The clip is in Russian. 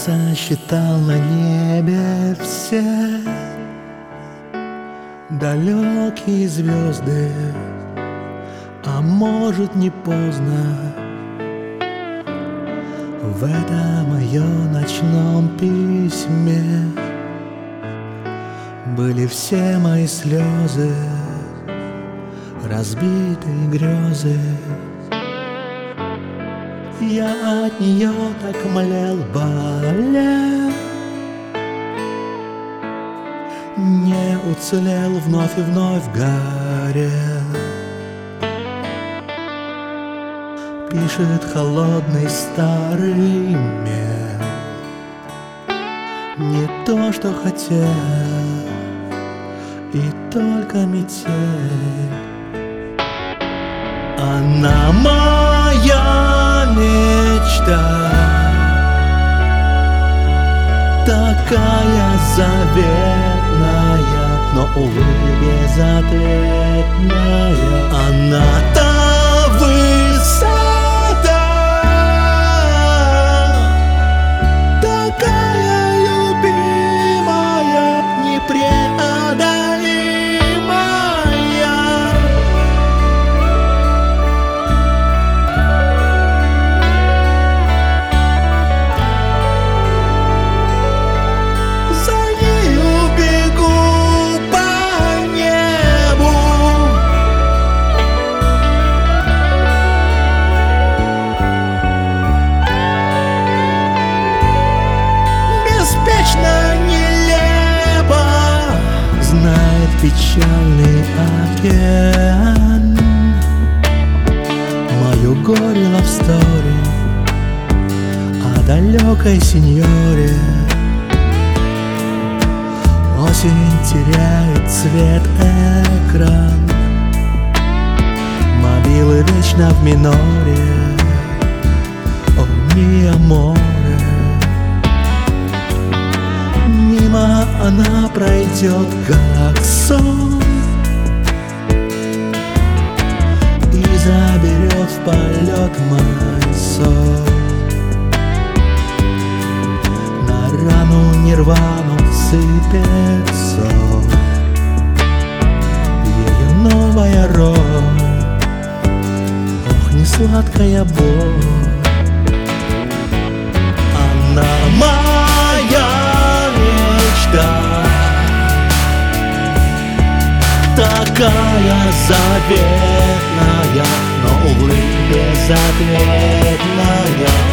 сосчитал на небе все далекие звезды, а может, не поздно в этом моем ночном письме были все мои слезы, разбитые грезы. Я от нее так млел, болел, не уцелел, вновь и вновь горел. Пишет холодный старый мел не то, что хотел, и только метель. Она моя мечта, такая заветная, но, увы, безответная. Она та высота, такая любимая, непреодолимая. Печальный океан мою горе love story о далекой сеньоре. Осень теряет цвет, экран, мобилы вечно в миноре. О, ми аморе. Мимо она пройдет, как сон, и заберет в полет мой сон. На рану нирвану сыпет сон, ее новая роль, ох, не сладкая боль. Она моя мечта, такая заветная, но, увы, безответная.